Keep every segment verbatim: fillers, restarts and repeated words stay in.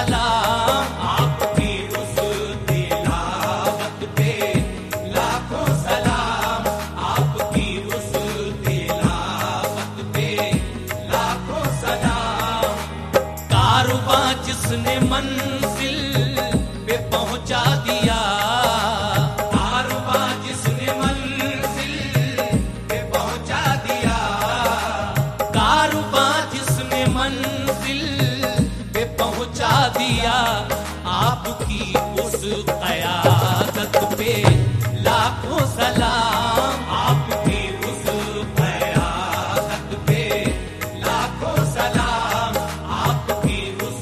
سلام، آپ کی اس تلاوت پہ لاکھوں سلام، آپ کی اس تلاوت پہ لاکھوں سلام۔ کارواں جس نے منزل پہ پہنچا دیا، کارواں جس نے منزل پہ پہنچا دیا، کارواں جس نے منزل پہ پہنچا دیا، آپ کی اس قیادت پہ لاکھوں سلام، آپ کی اس قیادت پہ لاکھوں سلام، آپ کی اس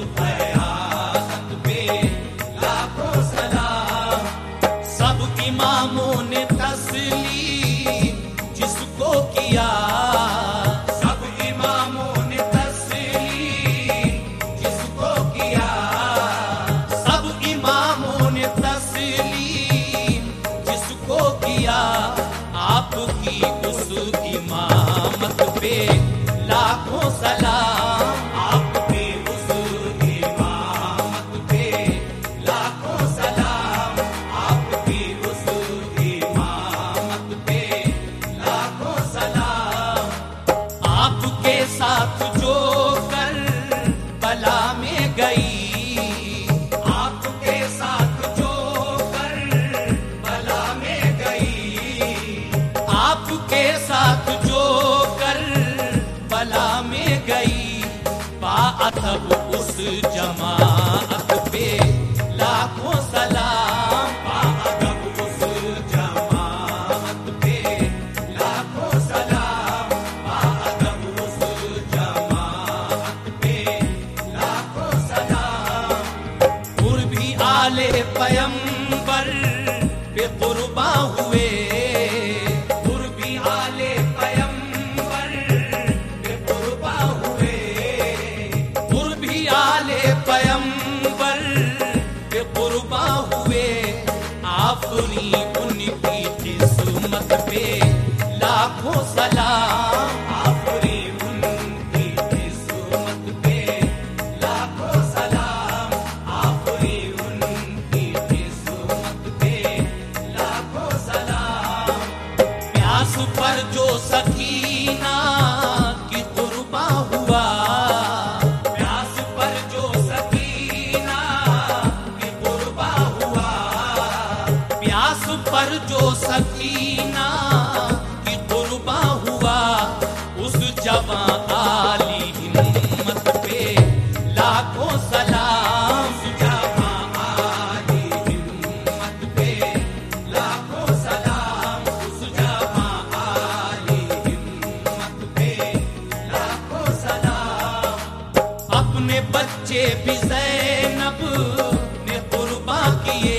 قیادت پہ لاکھوں سلام۔ سب اماموں نے تسلیم جس کو کیا، سب اماموں نے تسلیم جس کو کیا، سب اماموں نے تسلیم جس کو کیا، آپ کی اس امامت پہ لاکھوں سلام، آپ کی اس امامت پہ لاکھوں سلام، آپ کی اس امامت پہ لاکھوں سلام۔ آپ کے ساتھ جو کر بلا میں گئی، آپ کے ساتھ جو کر بلا میں گئی، آپ کے ساتھ جو کر بلا میں گئی، باادب اس جماعت پہ لاکھوں سلام، باادب اس جماعت پہ لاکھوں سلام، باادب اس جماعت پہ لاکھوں سلام۔ قربی آل پیمبر پہ قربا ہوئے، قربی آل پیمبر پہ قربا ہوئے، قربی آل پیمبر پہ قربا ہوئے، آفری ان کی قسمت پہ لاکھوں سلام، آفری ان کی قسمت پہ لاکھوں سلام، آفری ان کی قسمت پہ لاکھوں سلام۔ پیاس پر جو سکینہ کی قربا ہوا، پیاس پر جو سکینہ کی قربا ہوا، پیاس پر جو سکینہ کی قربا ہوا، اس جواں عالی ہمت پہ لاکھوں سلام، اس جواں عالی ہمت پہ لاکھوں سلام، اس جواں عالی ہمت پہ لاکھوں سلام۔ اپنے بچے بھی زینب نے قربا کیے،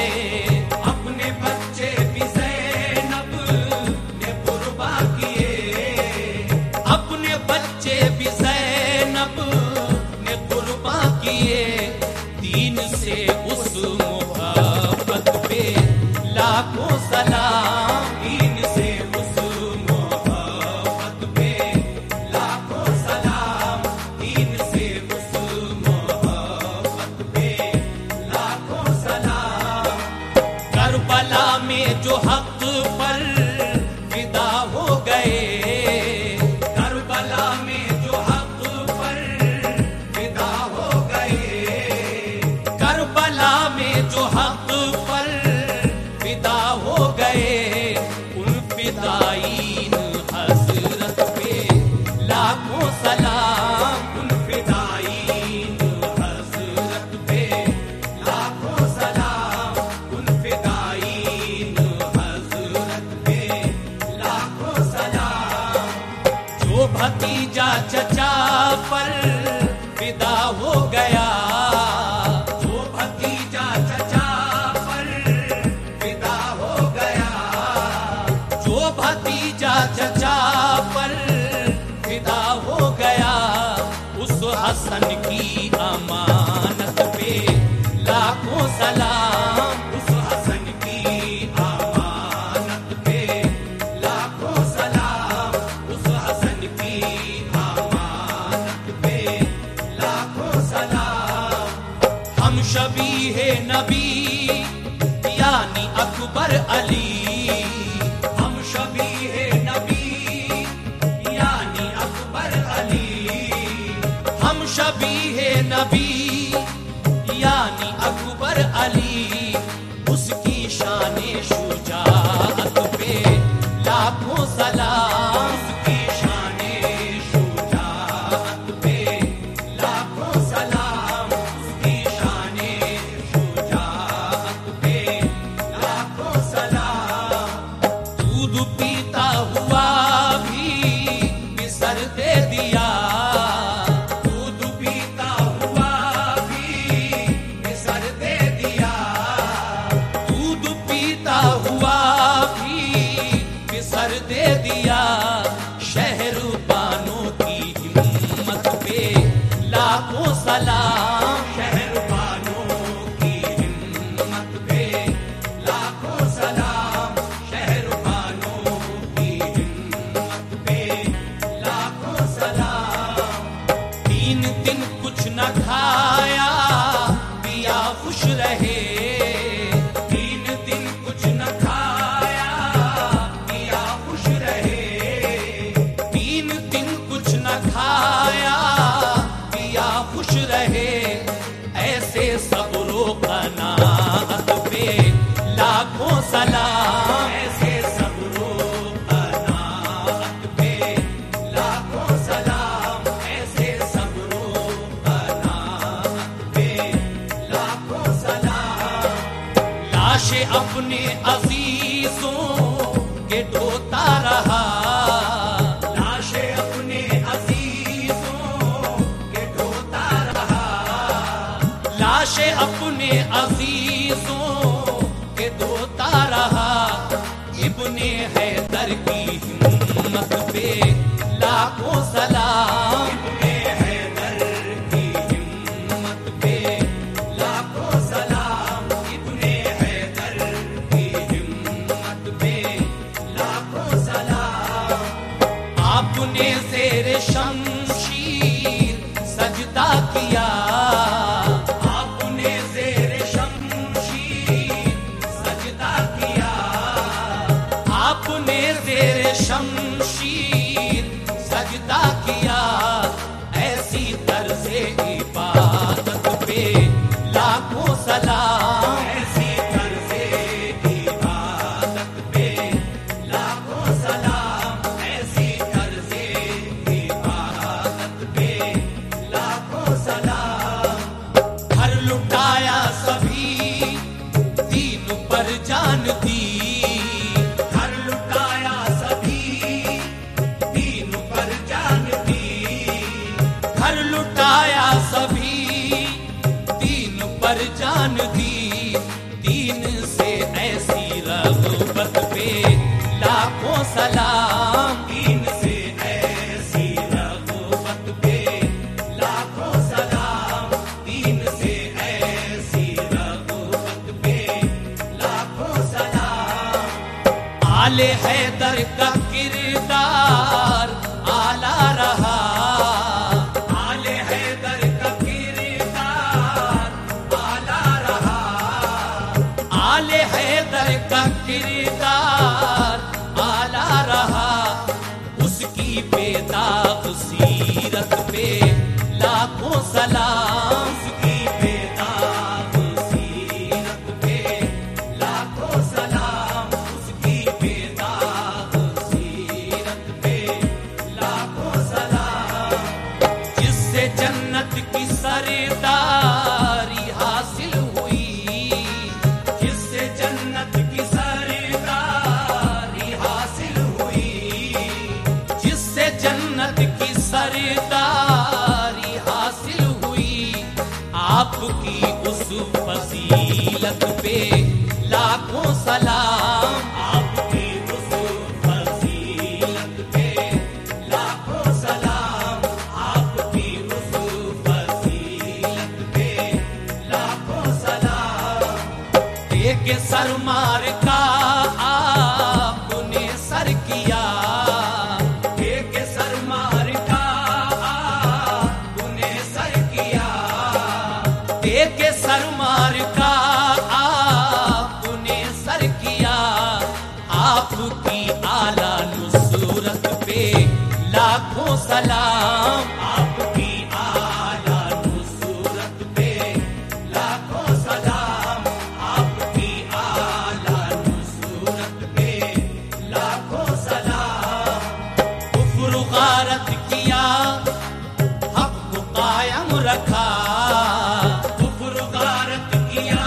اپنے بچے بھی زینب نے قربا کیے، اپنے بچے بھی زینب نے قربا کیے، دین سے اس محبت پہ لاکھوں سلام، دین سے اس محبت پہ لاکھوں سلام، دین سے اس محبت پہ لاکھوں سلام۔ شبیہ نبی یعنی اکبر علی، ہم شبیہ نبی یعنی اکبر علی، ہم شبیہ نبی یعنی اکبر علی، اس کی شان شجاعت پہ لاکھوں سلام، اس کی شان شجاعت پہ لاکھوں سلام، اس کی شان شجاعت پہ لاکھوں سلام۔ دودھ پیتا ہوا بھی بسر دے دیا، دودھ پیتا ہوا بھی بسر دے دیا، دودھ پیتا ہوا بھی بسر دے دیا، شہر بانوں کی ہمت پہ لاکھوں سلام، شہر بانوں کی ہمت پہ لاکھوں سلام، شہر بانوں کی ہمت پہ لاکھوں سلام۔ تین دن کچھ نہ کھایا پیا خوش رہے، تین دن کچھ نہ کھایا پیا خوش رہے، تین دن کچھ نہ کھایا پیا خوش رہے، ایسے صبر و قناعت پہ لاکھوں سلام، ایسے صبر و قناعت پہ لاکھوں سلام، ایسے صبر و قناعت پہ لاکھوں سلام۔ لاش اپنے عزیزوں کے ڈھوتا رہا، لاش اپنے عزیزوں کے ڈھوتا رہا، لاش اپنے عزیزوں کے دھوتا رہا، ابن حیدر کی ہمت پہ لاکھوں سلام، ابن حیدر کی ہمت پہ لاکھوں سلام، ابن حیدر کی ہمت پہ لاکھوں سلام۔ آپ نے زیر شمشیر سجدہ کیا، آپ نے زیر شمشیر سجدہ کیا، آپ نے زیر شمشیر سجدہ کیا، ایسی طرز عبادت پہ لاکھوں سلام، ایسی طرز عبادت پہ لاکھوں سلام، ایسی طرز عبادت پہ لاکھوں سلام۔ گھر لٹایا سبھی دین پر جان دی، گھر لٹایا سبھی دین پر جان دی، گھر لٹایا سبھی دین پر جان دی، دین سے ایسی رغبت پہ لاکھوں سلام، دین سے ایسی رغبت پہ لاکھوں سلام، دین سے ایسی رغبت پہ لاکھوں سلام۔ آل حیدر کا کردار اعلیٰ رہا، آل حیدر کا کردار اعلیٰ رہا، آل حیدر کا کردار اعلیٰ رہا، اس کی بے داغ سیرت پہ لاکھوں سلام، اس کی بے داغ سیرت پہ لاکھوں سلام، اس کی بے داغ سیرت پہ لاکھوں سلام۔ جس سے جنت کی سرداری حاصل ہوئی، جس سے جنت کی سرداری حاصل ہوئی، جس سے جنت کی سرداری حاصل ہوئی، آپ کی اس فضیلت پہ لاکھوں سلام، آپ کی اس فضیلت پہ لاکھوں سلام، آپ کی اس فضیلت پہ لاکھوں سلام۔ ایک سرمار کا آپ نے سر کیا، ایک سرمار کا آپ نے سر کیا، ایک سرمار پیغمبر کا آپ نے سر کیا، آپ کی اعلیٰ نصرت پہ لاکھوں سلام، آپ کی اعلیٰ نصرت پہ لاکھوں سلام، آپ کی اعلیٰ نصرت پہ لاکھوں سلام۔ کفر غارت کیا، حق کو قائم رکھا، کفر غارت کیا،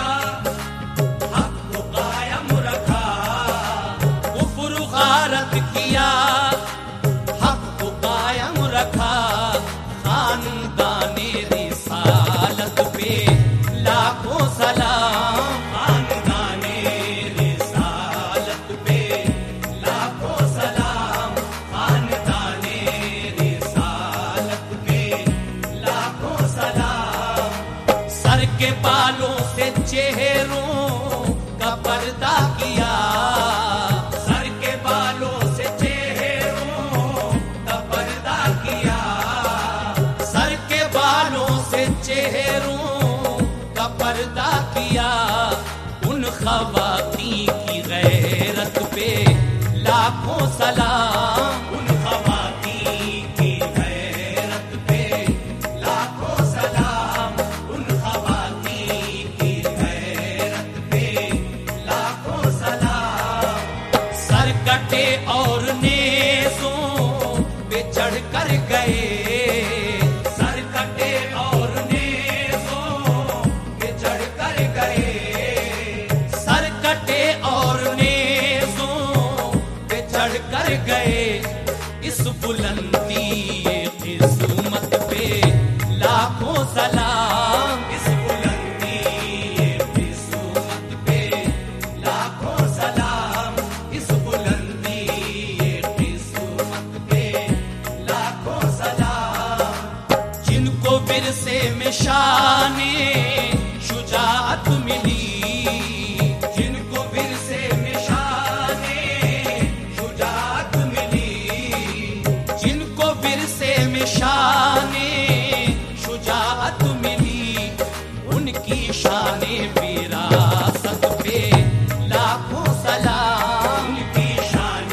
حق کو قائم رکھا، کفر غارت کیا، حق کو قائم رکھا، خاندان رسالت پہ لاکھوں سلام، خاندان رسالت پہ لاکھوں سلام، خاندان رسالت پہ لاکھوں سلام۔ سر کے بالوں سے چہروں کا پردہ کیا، سر کے بالوں سے چہروں کا پردہ کیا، سر کے بالوں سے چہروں کا پردہ کیا، ان خواتین کی غیرت پہ لاکھوں سلام، ان خواتین کی غیرت پہ لاکھوں سلام، ان خواتین کی غیرت پہ لاکھوں سلام۔ سر کٹے اور نیزوں پہ چڑھ کر گئے، سر کٹے اور نیزوں پہ چڑھ کر گئے، سر کٹے اور نیزوں پہ چڑھ کر گئے، اس بلندی قسمت پہ لاکھوں سلام، اس بلندی قسمت پہ لاکھوں سلام، اس بلندی قسمت پہ لاکھوں سلام۔ جن کو ورثے میں شان شجاعت ملی، جن کو ورثے میں شان شجاعت ملی، جن کو ورثے میں شان شجاعت ملی، ان کی شان وراثت پہ لاکھوں سلام، ان کی شان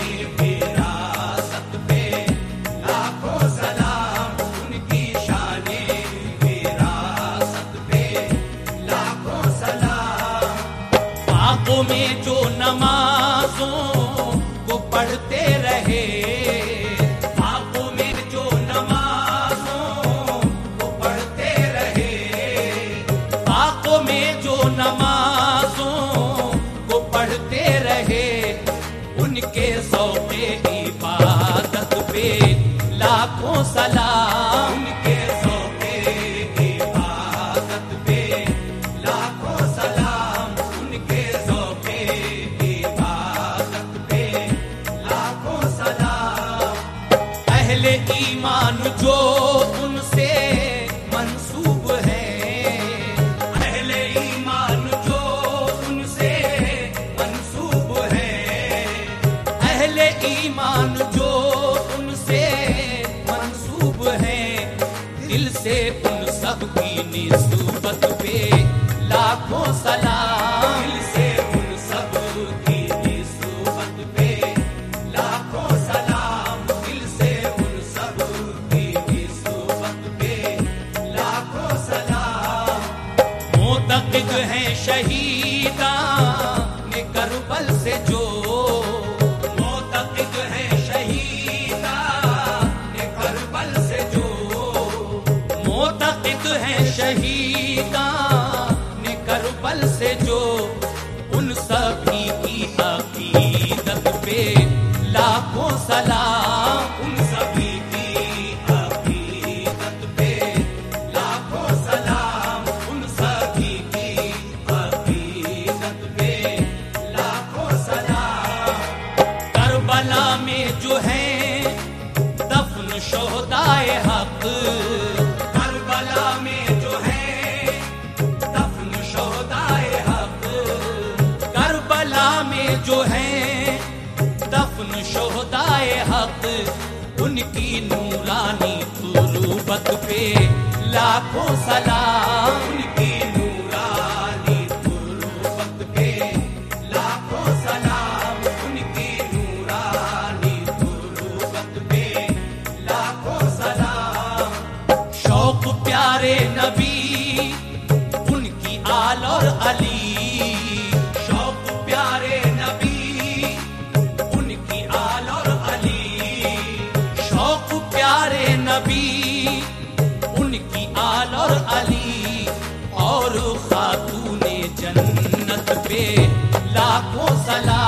وراثت پہ لاکھوں سلام، ان کی شان وراثت پہ لاکھوں سلام۔ باغوں میں جو نمازوں کو پڑھتے رہے، باغوں میں جو نمازوں کو پڑھتے رہے، باغوں میں جو نمازوں کو پڑھتے رہے، ان کے ذوق عبادت پہ لاکھوں سلام، ان کے ذوق عبادت پہ لاکھوں سلام، ان کے ذوق عبادت پہ لاکھوں سلام۔ اہل ایمان جو ان سے منسوب ہیں، اہل ایمان جو ان سے منسوب ہیں، اہل ایمان جو ان سے منسوب ہیں، دل سے ان سب کی نسبت پہ لاکھوں سلام، دل سے ان سب کی نسبت پہ لاکھوں سلام، دل سے ان سب کی نسبت پہ لاکھوں سلام۔ معتقد ہیں شہیدان کربل سے جو، معتقد ہیں شہیدان کربل سے جو، معتقد ہیں شہیدان کربل سے جو، ان سبھی کی عقیدت پہ لاکھوں سلام، ان سبھی کی عقیدت پہ لاکھوں سلام، ان سبھی کی عقیدت پہ لاکھوں سلام۔ کربلا میں جو ہیں دفن شہدائے حق، کربلا میں جو ہیں دفن شہدائے حق، کربلا میں جو ہیں دفن شہدائے حق، ان کی نورانی تربت پہ لاکھوں سلام، ان کی نورانی اور خاتون جنت پہ لاکھوں سلام